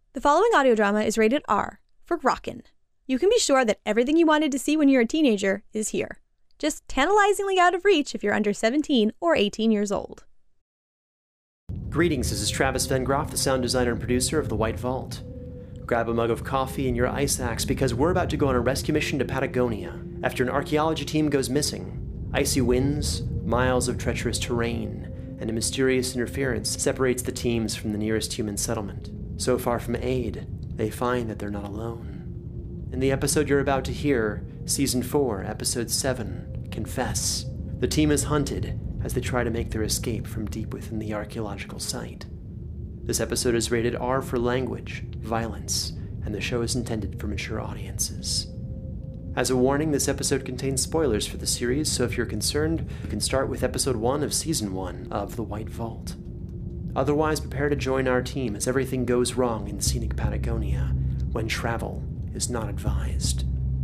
The following audio drama is rated R for Rockin'. You can be sure that everything you wanted to see when you're a teenager is here. Just tantalizingly out of reach if you're under 17 or 18 years old. Greetings, this is Travis Van Groff, the sound designer and producer of The White Vault. Grab a mug of coffee and your ice axe because we're about to go on a rescue mission to Patagonia after an archaeology team goes missing. Icy winds, miles of treacherous terrain, and a mysterious interference separates the teams from the nearest human settlement. So far from aid, they find that they're not alone. In the episode you're about to hear, Season 4, Episode 7, Confess, the team is hunted as they try to make their escape from deep within the archaeological site. This episode is rated R for language, violence, and the show is intended for mature audiences. As a warning, this episode contains spoilers for the series, so if you're concerned, you can start with Episode 1 of Season 1 of The White Vault. Otherwise, prepare to join our team as everything goes wrong in scenic Patagonia when travel is not advised.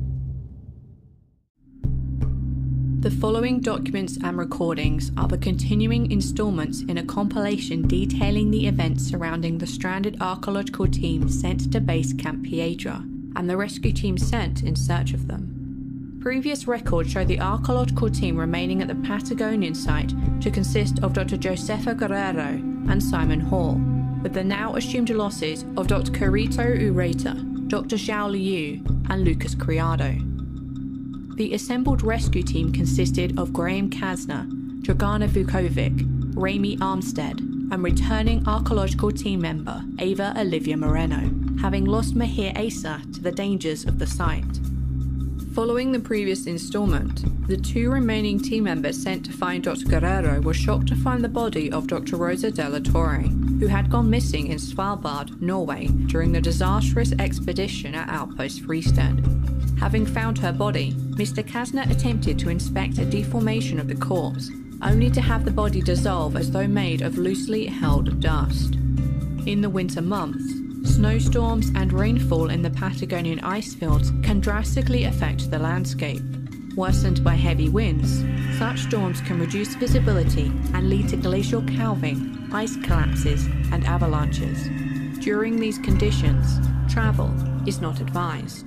The following documents and recordings are the continuing installments in a compilation detailing the events surrounding the stranded archaeological team sent to Base Camp Piedra and the rescue team sent in search of them. Previous records show the archaeological team remaining at the Patagonian site to consist of Dr. Josefa Guerrero and Simon Hall, with the now assumed losses of Dr. Carito Ureta, Dr. Xiao Liu, and Lucas Criado. The assembled rescue team consisted of Graham Kasner, Dragana Vukovic, Rami Armstead, and returning archaeological team member Ava Olivia Moreno, having lost Mahir Asa to the dangers of the site. Following the previous installment, the two remaining team members sent to find Dr. Guerrero were shocked to find the body of Dr. Rosa Della Torre, who had gone missing in Svalbard, Norway, during the disastrous expedition at Outpost Freestead. Having found her body, Mr. Kasner attempted to inspect a deformation of the corpse, only to have the body dissolve as though made of loosely held dust. In the winter months, snowstorms and rainfall in the Patagonian icefields can drastically affect the landscape. Worsened by heavy winds, such storms can reduce visibility and lead to glacial calving, ice collapses, and avalanches. During these conditions, travel is not advised.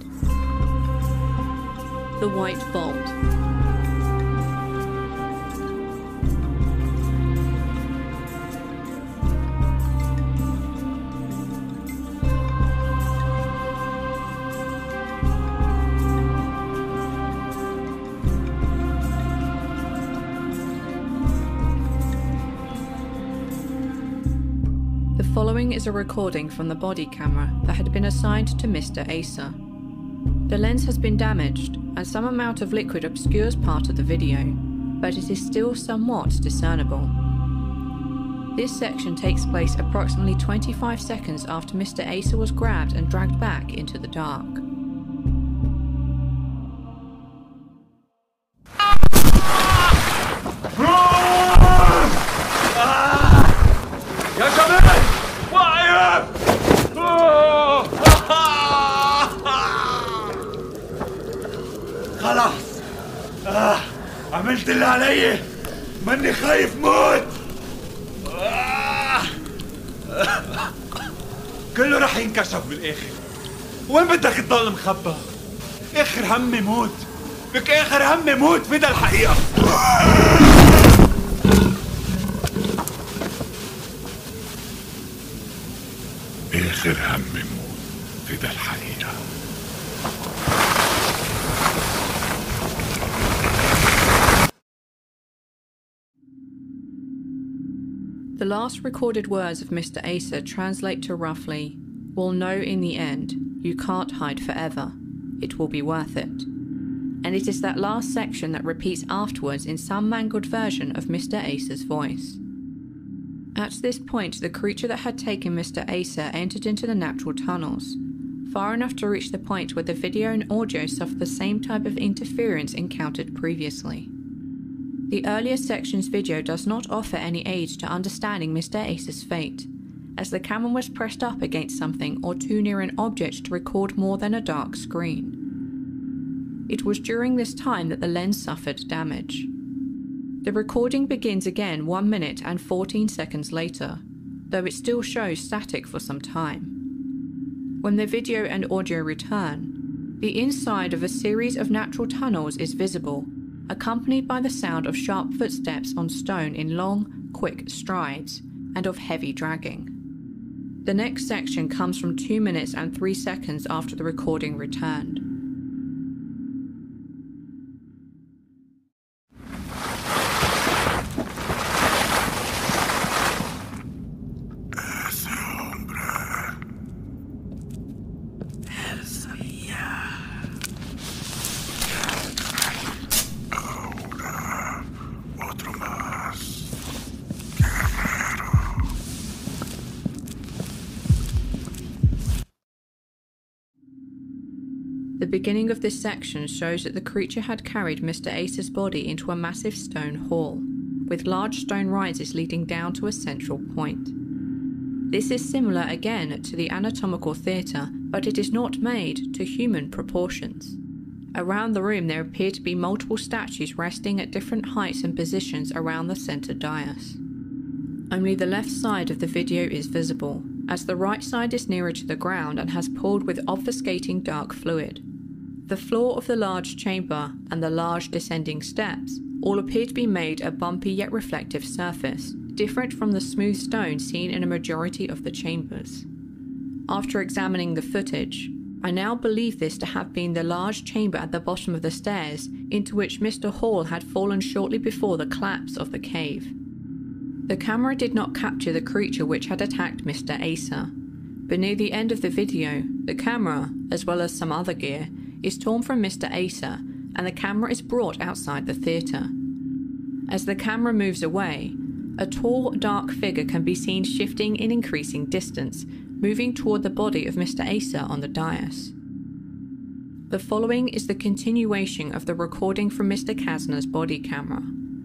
The White Vault. The following is a recording from the body camera that had been assigned to Mr. Asa. The lens has been damaged, and some amount of liquid obscures part of the video, but it is still somewhat discernible. This section takes place approximately 25 seconds after Mr. Asa was grabbed and dragged back into the dark. خلاص عملت اللي علي ماني خايف موت كله رح ينكشف بالاخر وين بدك تضل مخبى اخر همي موت لك اخر همي موت فدا الحقيقة اخر همي موت فدا الحقيقة The last recorded words of Mr. Asa translate to roughly, "We'll know in the end, you can't hide forever. It will be worth it." And it is that last section that repeats afterwards in some mangled version of Mr. Asa's voice. At this point, the creature that had taken Mr. Asa entered into the natural tunnels, far enough to reach the point where the video and audio suffered the same type of interference encountered previously. The earlier section's video does not offer any aid to understanding Mr. Asa's fate, as the camera was pressed up against something or too near an object to record more than a dark screen. It was during this time that the lens suffered damage. The recording begins again 1 minute and 14 seconds later, though it still shows static for some time. When the video and audio return, the inside of a series of natural tunnels is visible, accompanied by the sound of sharp footsteps on stone in long, quick strides, and of heavy dragging. The next section comes from 2 minutes and 3 seconds after the recording returned. The beginning of this section shows that the creature had carried Mr. Asa's body into a massive stone hall, with large stone rises leading down to a central point. This is similar again to the anatomical theatre, but it is not made to human proportions. Around the room there appear to be multiple statues resting at different heights and positions around the centre dais. Only the left side of the video is visible, as the right side is nearer to the ground and has pooled with obfuscating dark fluid. The floor of the large chamber and the large descending steps all appear to be made a bumpy yet reflective surface, different from the smooth stone seen in a majority of the chambers. After examining the footage, I now believe this to have been the large chamber at the bottom of the stairs into which Mr. Hall had fallen shortly before the collapse of the cave. The camera did not capture the creature which had attacked Mr. Asa, but near the end of the video, the camera, as well as some other gear, is torn from Mr. Asa, and the camera is brought outside the theatre. As the camera moves away, a tall, dark figure can be seen shifting in increasing distance, moving toward the body of Mr. Asa on the dais. The following is the continuation of the recording from Mr. Kasner's body camera.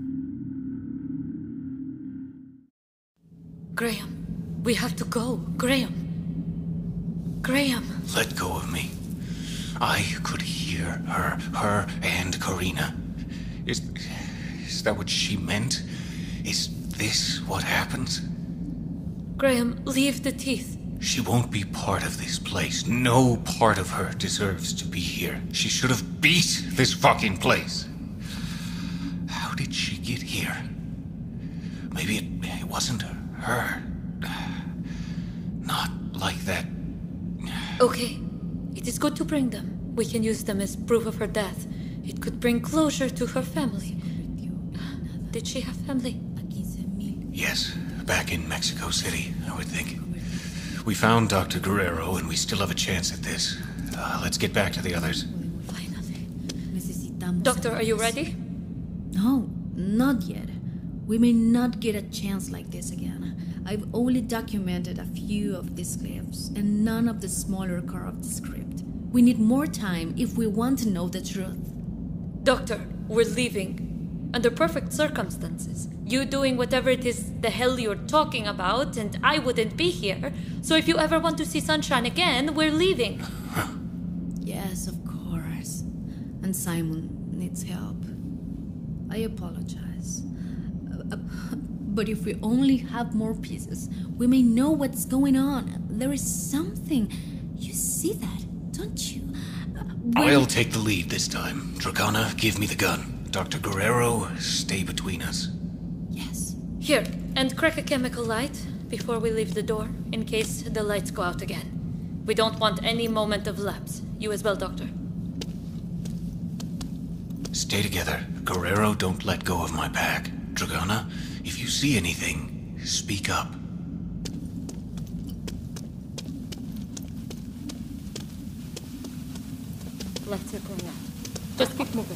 Graham, we have to go. Graham. Let go of me. I could hear her and Karina. Is that what she meant? Is this what happens? Graham, leave the teeth. She won't be part of this place. No part of her deserves to be here. She should have beat this fucking place. How did she get here? Maybe it wasn't her. Not like that. Okay, it is good to bring them. We can use them as proof of her death. It could bring closure to her family. Did she have family? Yes, back in Mexico City, I would think. We found Dr. Guerrero, and we still have a chance at this. Let's get back to the others. Doctor, are you ready? No, not yet. We may not get a chance like this again. I've only documented a few of these clips, and none of the smaller carved script. We need more time if we want to know the truth. Doctor, we're leaving. Under perfect circumstances. You doing whatever it is the hell you're talking about, and I wouldn't be here. So if you ever want to see sunshine again, we're leaving. Yes, of course. And Simon needs help. I apologize. But if we only have more pieces, we may know what's going on. There is something. You see that, don't you? I'll take the lead this time. Dragana, give me the gun. Dr. Guerrero, stay between us. Yes. Here, and crack a chemical light before we leave the door, in case the lights go out again. We don't want any moment of lapse. You as well, Doctor. Stay together. Guerrero, don't let go of my pack. Dragana, if you see anything, speak up. Lights are going out. Just keep moving.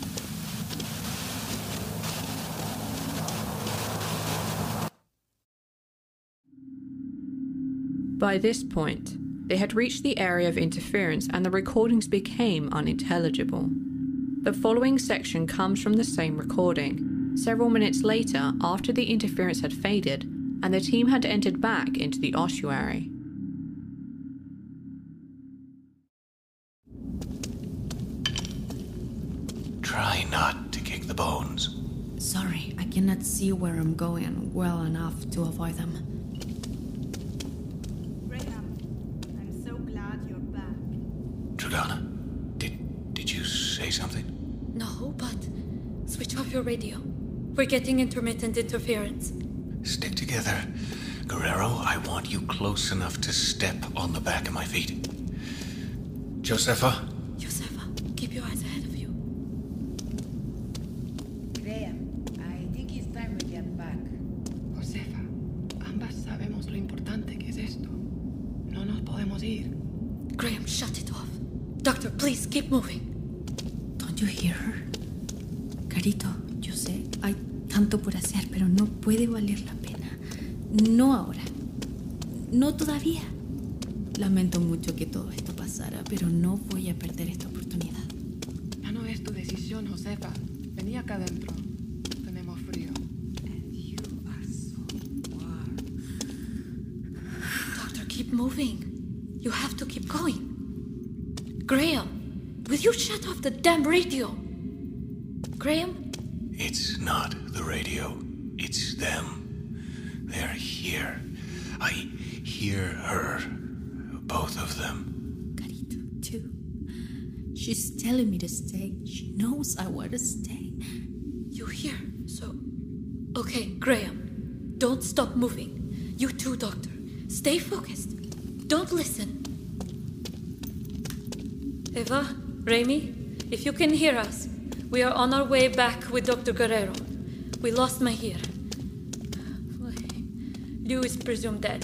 By this point, they had reached the area of interference and the recordings became unintelligible. The following section comes from the same recording, several minutes later after the interference had faded and the team had entered back into the ossuary. Try not to kick the bones. Sorry, I cannot see where I'm going well enough to avoid them. Graham, I'm so glad Jordana, did you say something? No, but switch off your radio. We're getting intermittent interference. Stick together. Guerrero, I want you close enough to step on the back of my feet. Josefa? Josefa, keep your eyes ahead of you. Graham, I think it's time we get back. Josefa, ambas sabemos lo importante que es esto. No nos podemos ir. Graham, shut it off. Doctor, please keep moving. Don't you hear her? Carito, yo sé, hay tanto por hacer, pero no puede valer la pena. No ahora. No todavía. Lamento mucho que todo esto pasara, pero no voy a perder esta oportunidad. Ya no es tu decisión, Josefa. Vení acá adentro. Tenemos frío. And you are so warm. Doctor, keep moving. You have to keep going. Graham, will you shut off the damn radio? Graham? It's not the radio. It's them. They're here. I hear her. Both of them. Carito, too. She's telling me to stay. She knows I want to stay. You hear? So... Okay, Graham. Don't stop moving. You too, Doctor. Stay focused. Don't listen. Eva, Raimi, if you can hear us, we are on our way back with Dr. Guerrero. We lost Mahir. Liu is presumed dead.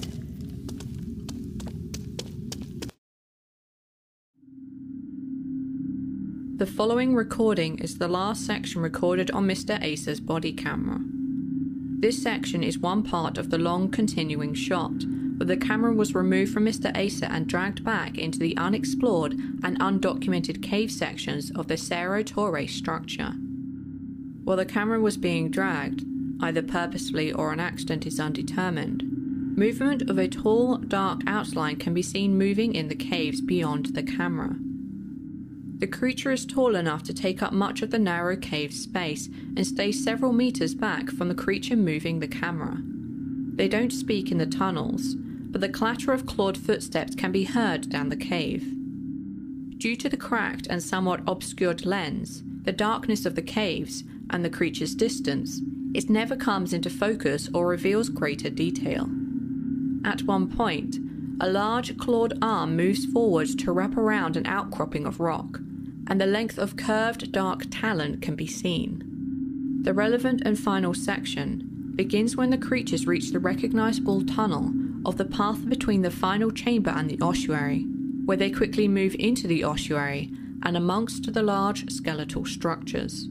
The following recording is the last section recorded on Mr. Asa's body camera. This section is one part of the long continuing shot, where the camera was removed from Mr. Asa and dragged back into the unexplored and undocumented cave sections of the Cerro Torre structure. While the camera was being dragged, either purposefully or on accident is undetermined, movement of a tall, dark outline can be seen moving in the caves beyond the camera. The creature is tall enough to take up much of the narrow cave space and stay several meters back from the creature moving the camera. They don't speak in the tunnels, but the clatter of clawed footsteps can be heard down the cave. Due to the cracked and somewhat obscured lens, the darkness of the caves, and the creature's distance, it never comes into focus or reveals greater detail. At one point, a large clawed arm moves forward to wrap around an outcropping of rock, and the length of curved dark talon can be seen. The relevant and final section begins when the creatures reach the recognizable tunnel of the path between the final chamber and the ossuary, where they quickly move into the ossuary and amongst the large skeletal structures.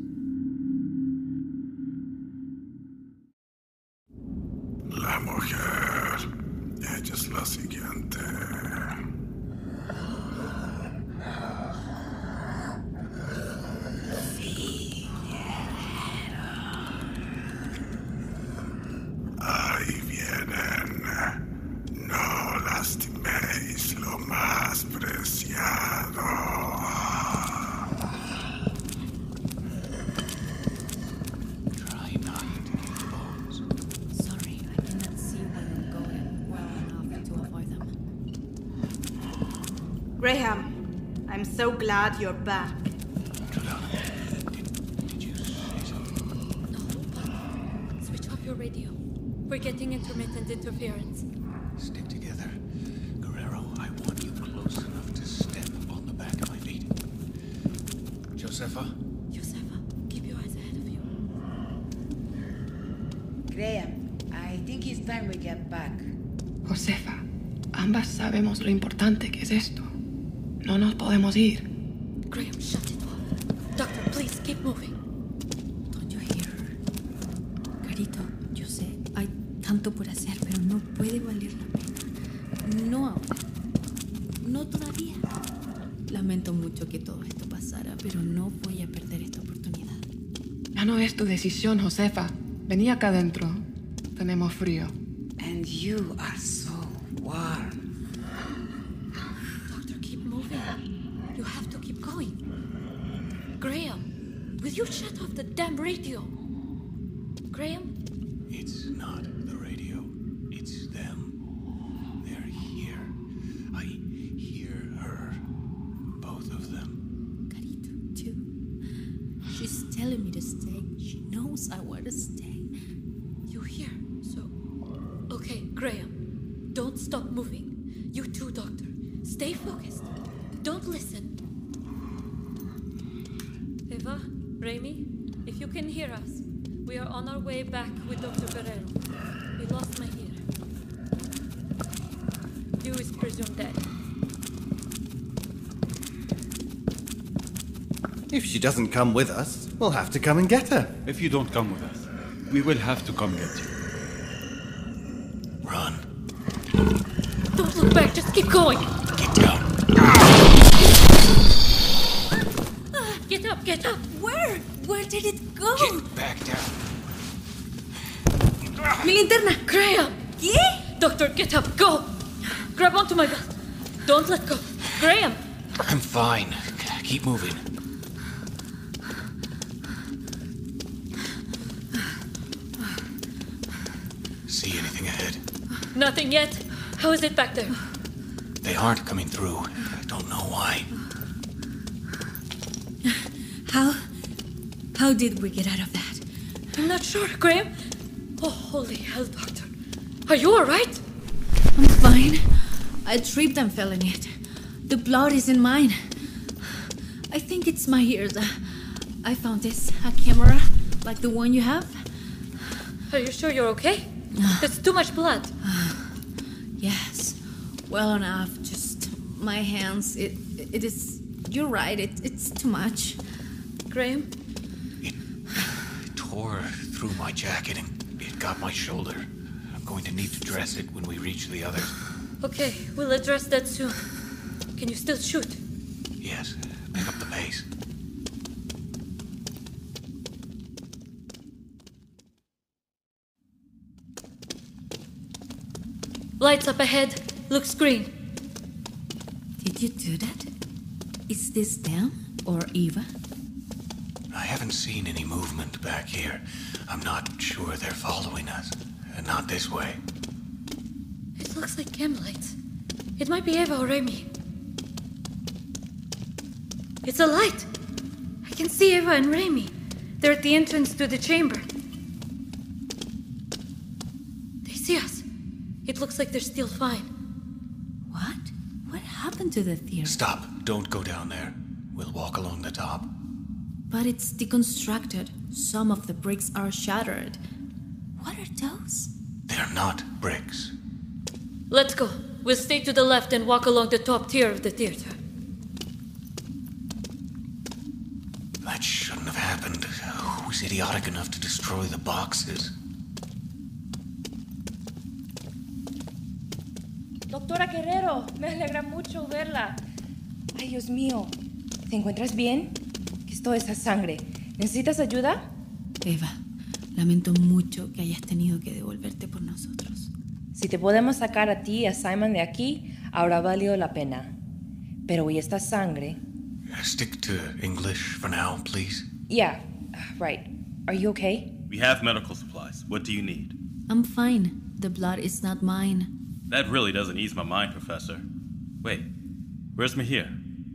La mujer, ella es la siguiente. Ahí vienen. No lastiméis lo más preciado. Try not to hit the bones. Sorry, I cannot see where I'm going well enough to avoid them. Graham, I'm so glad you're back. Did you say something? No, but switch off your radio. We're getting intermittent interference. Stick together. Guerrero, I want you close enough to step on the back of my feet. Josefa? Josefa, keep your eyes ahead of you. Graham, I think it's time we get back. Josefa, ambas sabemos lo importante que es esto. No nos podemos ir. Graham, shut it off. Doctor, please keep moving. Don't you hear her? Carito, yo sé, hay tanto por hacer, pero no puede valer la pena. No ahora. No todavía. Lamento mucho que todo esto pasara, pero no voy a perder esta oportunidad. Ya no es tu decisión, Josefa. Vení acá adentro. Tenemos frío. And you are so warm. Doctor, keep moving. You have to keep going. Graham, will you shut off the damn radio? Graham? It's not the radio. It's them. They're here. I hear her. Both both of them. Carito, too. She's telling me to stay. She knows I want to stay. You hear? So, okay, Graham, don't stop moving. You too, Doctor. Stay focused. Don't listen. Eva, Remy, if you can hear us, we are on our way back with Dr. Guerrero. We lost Mahir. You is presumed dead. If she doesn't come with us, we'll have to come and get her. If you don't come with us, we will have to come get you. Run. Don't look back, just keep going. Get down. Get up, get up. Where? Where did it go? Get back down. Mi linterna. Graham! ¿Qué? Doctor, get up, go! Grab onto my belt. Don't let go. Graham! I'm fine. Keep moving. See anything ahead? Nothing yet. How is it back there? They aren't coming through. I don't know why. How did we get out of that? I'm not sure, Graham. Oh, holy hell, Doctor. Are you alright? I'm fine. I tripped and fell in it. The blood isn't mine. I think it's my ears. I found this, a camera, like the one you have. Are you sure you're okay? There's too much blood. Yes, well enough. Just my hands. It is. You're right. It's too much. Graham? It tore through my jacket and it got my shoulder. I'm going to need to dress it when we reach the others. Okay, we'll address that soon. Can you still shoot? Yes, pick up the pace. Lights up ahead. Looks green. Did you do that? Is this them or Eva? I haven't seen any movement back here. I'm not sure they're following us. Not this way. It looks like cam lights. It might be Eva or Remy. It's a light. I can see Eva and Remy. They're at the entrance to the chamber. They see us. It looks like they're still fine. What? What happened to the theater? Stop. Don't go down there. We'll walk along the top. But it's deconstructed. Some of the bricks are shattered. What are those? They're not bricks. Let's go. We'll stay to the left and walk along the top tier of the theater. That shouldn't have happened. Who was idiotic enough to destroy the boxes? Doctora Guerrero, me alegra mucho verla. Ay, Dios mío. ¿Te encuentras bien? ¿Qué es toda esa sangre? ¿Necesitas ayuda? Eva, lamento mucho que hayas tenido que devolverte por nosotros. Si te podemos sacar a ti y a Simon de aquí, habrá valido la pena. Pero ¿y esta sangre? Stick to English for now, please. Yeah, right. Are you okay? We have medical supplies. What do you need? I'm fine. The blood is not mine. That really doesn't ease my mind, Professor. Wait, where's Mahir?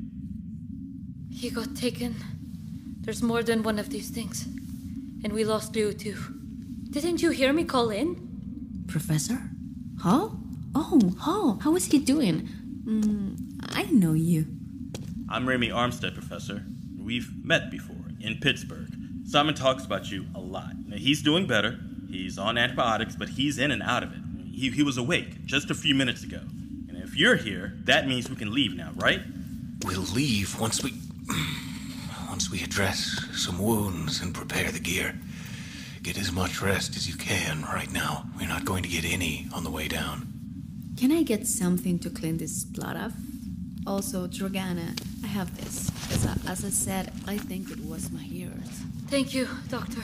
He got taken. There's more than one of these things. And we lost Liu too. Didn't you hear me call in? Professor? Huh? Oh, how is he doing? I know you. I'm Remy Armstead, Professor. We've met before, in Pittsburgh. Simon talks about you a lot. Now, he's doing better. He's on antibiotics, but he's in and out of it. He was awake just a few minutes ago. And if you're here, that means we can leave now, right? We'll leave once we address some wounds and prepare the gear. Get as much rest as you can right now. We're not going to get any on the way down. Can I get something to clean this blood off? Also, Dragana, I have this. As I said, I think it was my ears. Thank you, Doctor.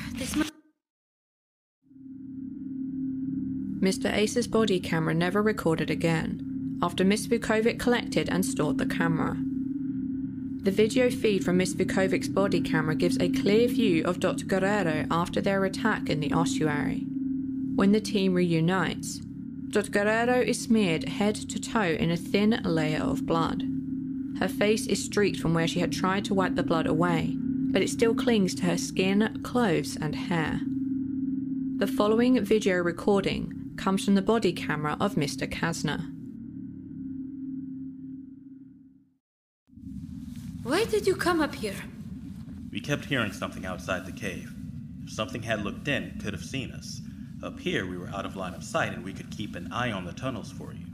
Mr. Ace's body camera never recorded again, after Miss Vukovic collected and stored the camera. The video feed from Miss Vukovic's body camera gives a clear view of Dr. Guerrero after their attack in the ossuary. When the team reunites, Dr. Guerrero is smeared head to toe in a thin layer of blood. Her face is streaked from where she had tried to wipe the blood away, but it still clings to her skin, clothes, and hair. The following video recording comes from the body camera of Mr. Kasner. Why did you come up here? We kept hearing something outside the cave. If something had looked in, it could have seen us. Up here, we were out of line of sight and we could keep an eye on the tunnels for you.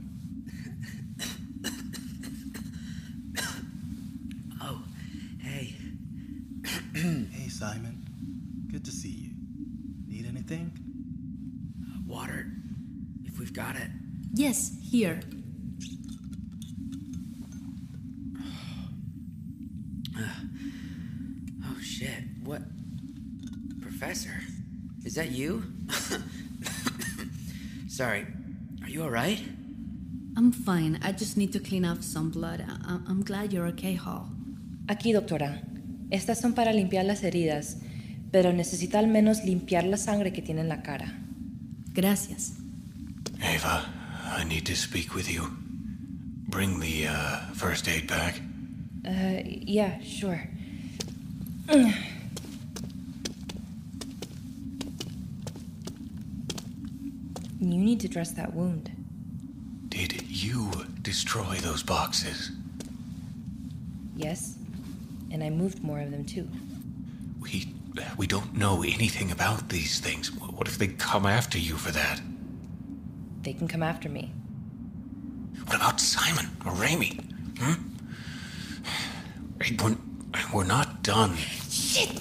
Oh, hey. Hey, Simon. Good to see you. Need anything? Water, if we've got it. Yes, here. Oh, shit. What? Professor? Is that you? Sorry. Are you alright? I'm fine. I just need to clean off some blood. I'm glad you're okay, Hall. Aquí, doctora. Estas son para limpiar las heridas, pero necesita al menos limpiar la sangre que tiene en la cara. Gracias. Ava, I need to speak with you. Bring the first aid bag. Yeah, sure. You need to dress that wound. Did you destroy those boxes? Yes, and I moved more of them too. We don't know anything about these things. What if they come after you for that? They can come after me. What about Simon or Raimi? Hey, we're not done. Shit!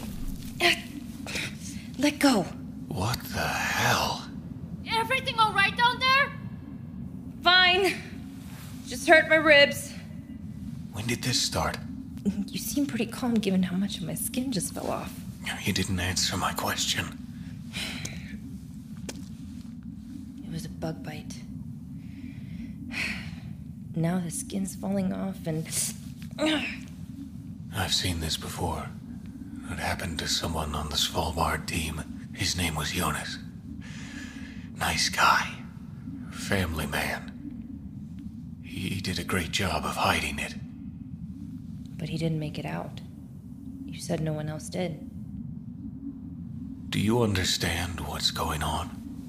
Let go. What the hell? Everything all right down there? Fine. Just hurt my ribs. When did this start? You seem pretty calm given how much of my skin just fell off. You didn't answer my question. It was a bug bite. Now the skin's falling off and... I've seen this before. It happened to someone on the Svalbard team. His name was Jonas. Nice guy. Family man. He did a great job of hiding it. But he didn't make it out. You said no one else did. Do you understand what's going on?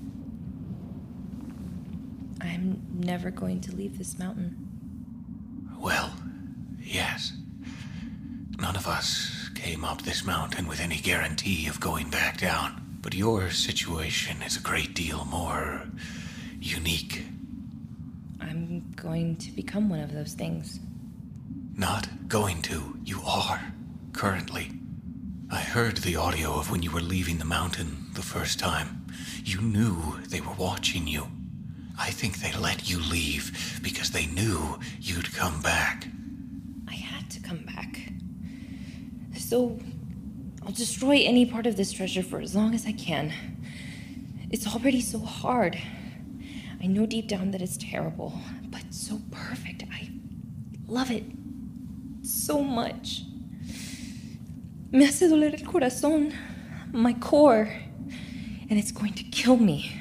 I'm never going to leave this mountain. Well, yes. None of us came up this mountain with any guarantee of going back down. But your situation is a great deal more unique. I'm going to become one of those things. Not going to. You are. Currently. I heard the audio of when you were leaving the mountain the first time. You knew they were watching you. I think they let you leave because they knew you'd come back. I had to come back. So, I'll destroy any part of this treasure for as long as I can. It's already so hard. I know deep down that it's terrible, but so perfect. I love it so much. Me hace doler el corazón, my core, and it's going to kill me.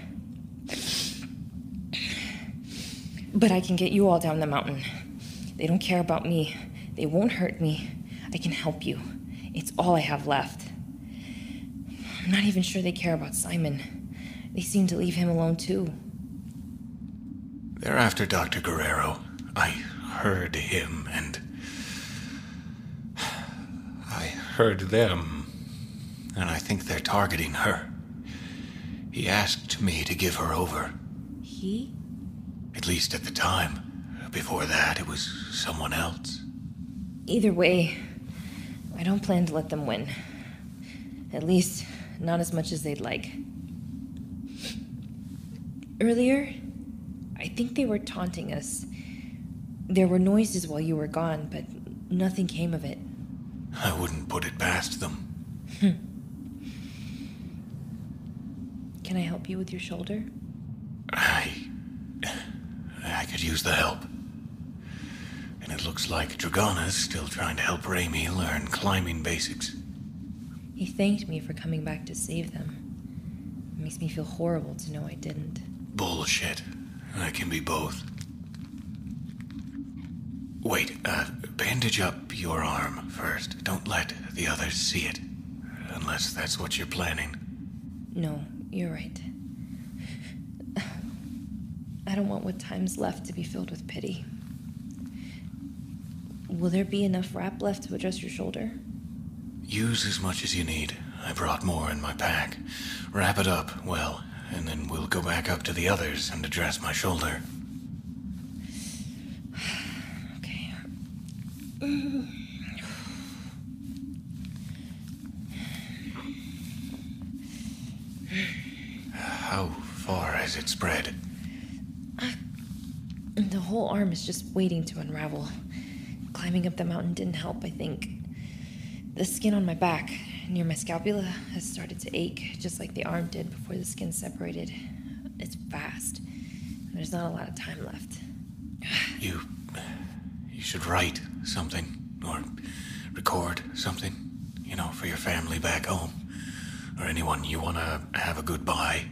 But I can get you all down the mountain. They don't care about me. They won't hurt me. I can help you. It's all I have left. I'm not even sure they care about Simon. They seem to leave him alone too. They're after Dr. Guerrero. I heard him and... I heard them. And I think they're targeting her. He asked me to give her over. He? At least at the time. Before that, it was someone else. Either way, I don't plan to let them win. At least, not as much as they'd like. Earlier, I think they were taunting us. There were noises while you were gone, but nothing came of it. I wouldn't put it past them. Can I help you with your shoulder? I could use the help. And it looks like Dragana's still trying to help Raimi learn climbing basics. He thanked me for coming back to save them. It makes me feel horrible to know I didn't. Bullshit. I can be both. Wait, bandage up your arm first. Don't let the others see it. Unless that's what you're planning. No, you're right. I don't want what time's left to be filled with pity. Will there be enough wrap left to address your shoulder? Use as much as you need. I brought more in my pack. Wrap it up well, and then we'll go back up to the others and address my shoulder. Okay. How far has it spread? The whole arm is just waiting to unravel. Climbing up the mountain didn't help, I think. The skin on my back, near my scapula, has started to ache, just like the arm did before the skin separated. It's fast. And there's not a lot of time left. You should write something, or record something, for your family back home. Or anyone you want to have a goodbye.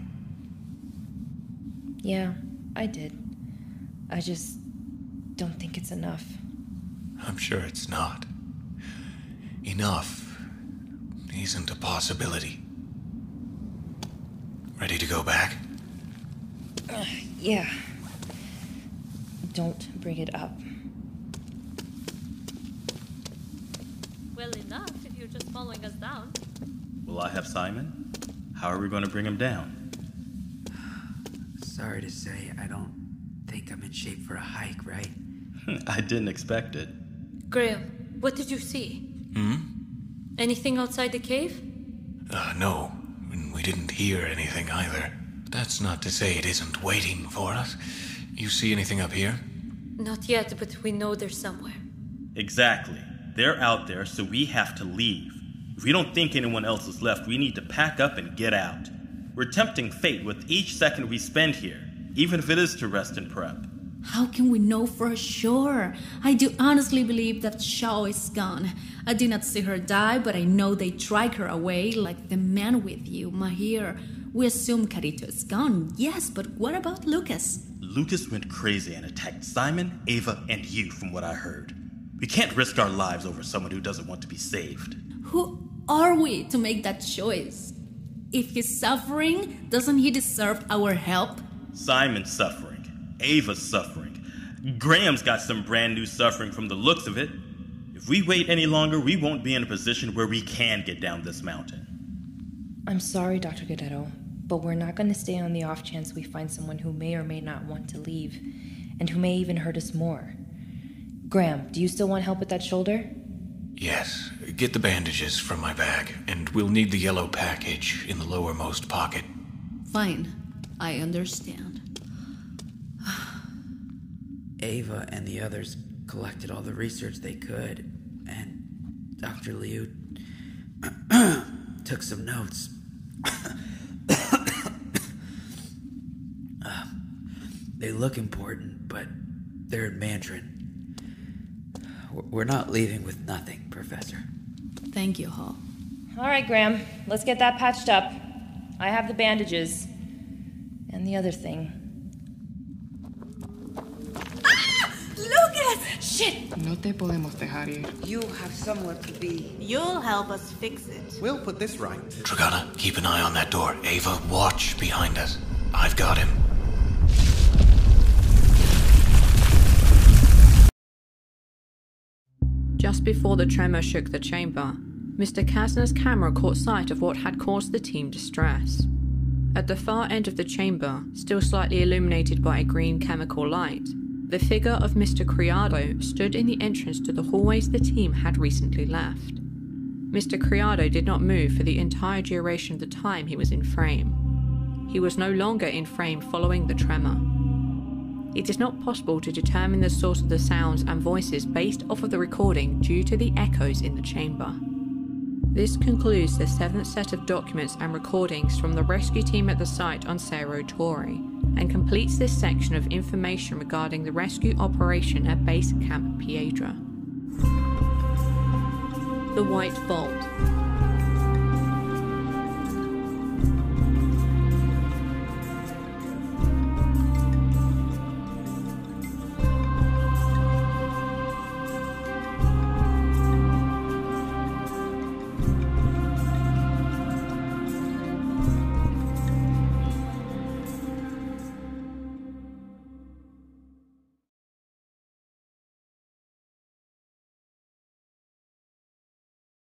Yeah, I did. I just don't think it's enough. I'm sure it's not. Enough isn't a possibility. Ready to go back? Yeah. Don't bring it up. Well enough if you're just following us down. Will I have Simon? How are we going to bring him down? Sorry to say, I don't think I'm in shape for a hike, right? I didn't expect it. Graham, what did you see? Anything outside the cave? No. And we didn't hear anything either. That's not to say it isn't waiting for us. You see anything up here? Not yet, but we know they're somewhere. Exactly. They're out there, so we have to leave. If we don't think anyone else is left, we need to pack up and get out. We're tempting fate with each second we spend here, even if it is to rest and prep. How can we know for sure? I do honestly believe that Xiao is gone. I did not see her die, but I know they drag her away like the man with you, Mahir. We assume Carito is gone, yes, but what about Lucas? Lucas went crazy and attacked Simon, Ava, and you, from what I heard. We can't risk our lives over someone who doesn't want to be saved. Who are we to make that choice? If he's suffering, doesn't he deserve our help? Simon's suffering. Ava's suffering. Graham's got some brand new suffering from the looks of it. If we wait any longer, we won't be in a position where we can get down this mountain. I'm sorry, Dr. Guerrero, but we're not going to stay on the off chance we find someone who may or may not want to leave, and who may even hurt us more. Graham, do you still want help with that shoulder? Yes. Get the bandages from my bag, and we'll need the yellow package in the lowermost pocket. Fine. I understand. Ava and the others collected all the research they could, and Dr. Liu took some notes. They look important, but they're in Mandarin. We're not leaving with nothing, Professor. Thank you, Hall. All right, Graham. Let's get that patched up. I have the bandages. And the other thing. Lucas! Shit! No te podemos dejar ir. You have somewhere to be. You'll help us fix it. We'll put this right. Dragana, keep an eye on that door. Ava, watch behind us. I've got him. Just before the tremor shook the chamber, Mr. Kasner's camera caught sight of what had caused the team distress. At the far end of the chamber, still slightly illuminated by a green chemical light, the figure of Mr. Criado stood in the entrance to the hallways the team had recently left. Mr. Criado did not move for the entire duration of the time he was in frame. He was no longer in frame following the tremor. It is not possible to determine the source of the sounds and voices based off of the recording due to the echoes in the chamber. This concludes the 7th set of documents and recordings from the rescue team at the site on Cerro Torre, and completes this section of information regarding the rescue operation at Base Camp Piedra. The White Vault.